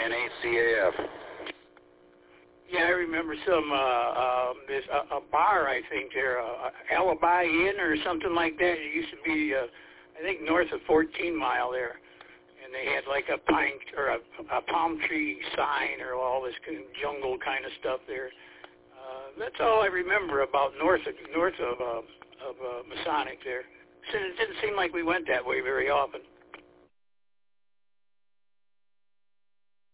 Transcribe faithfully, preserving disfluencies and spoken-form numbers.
N A C A F. Yeah, I remember some, uh, uh, this, a, a bar, I think there, uh, Alibi Inn or something like that. It used to be, uh, I think, north of fourteen Mile there. And they had like a pine, or a, a palm tree sign or all this kind of jungle kind of stuff there. Uh, that's all I remember about north of, north of, uh, of uh, Masonic there. So it didn't seem like we went that way very often.